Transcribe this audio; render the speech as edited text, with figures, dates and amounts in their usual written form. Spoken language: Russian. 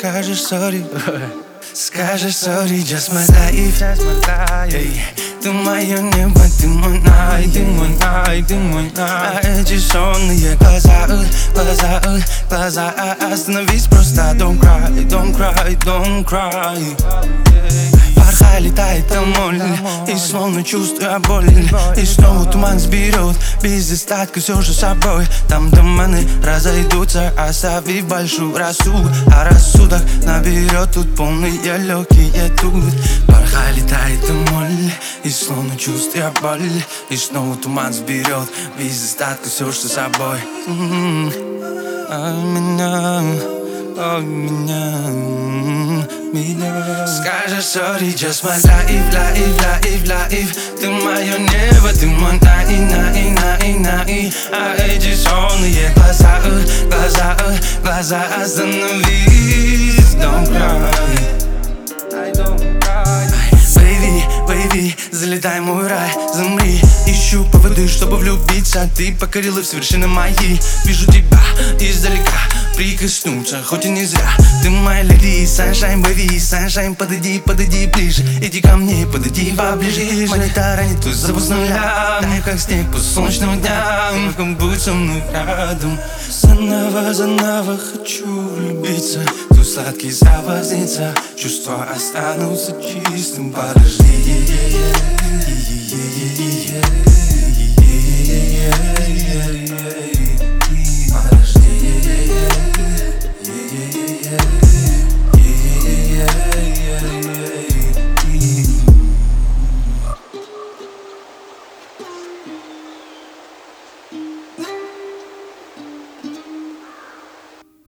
скажешь sorry. Скажешь sorry, just my life. Эй, ты мое небо, ты мой night, ты мой night, ты мой night. А эти сонные глаза, глаза, остановись просто. Don't cry, don't cry, don't cry. Парха летает домой, и словно чувствуя боль, и снова туман сберет без остатка все же с собой. Там туманы разойдутся, оставив большую рассудок, а рассудок наберет тут полные легкие тут. Парха летает домой, и словно чувствуя боль, и снова туман сберет без остатка все же с собой. Меня скажешь sorry, just my life. Ты мое небо, ты мой night. А эти сонные глаза, остановись. Don't cry, I don't cry. Baby, залетай в мой рай, замри. Ищу поводы, чтобы влюбиться. Ты покорила все вершины мои. Вижу тебя издалека, прикоснуться, хоть и не зря. Ты моя леди, sunshine, baby, sunshine. Подойди ближе, иди ко мне, подойди поближе. Моя таранит, то зову с нуля. Дай как снег после солнечного дня, как будь со мной рядом. Заново хочу влюбиться. Тут сладкий запах снится, чувства останутся чистым. Подожди,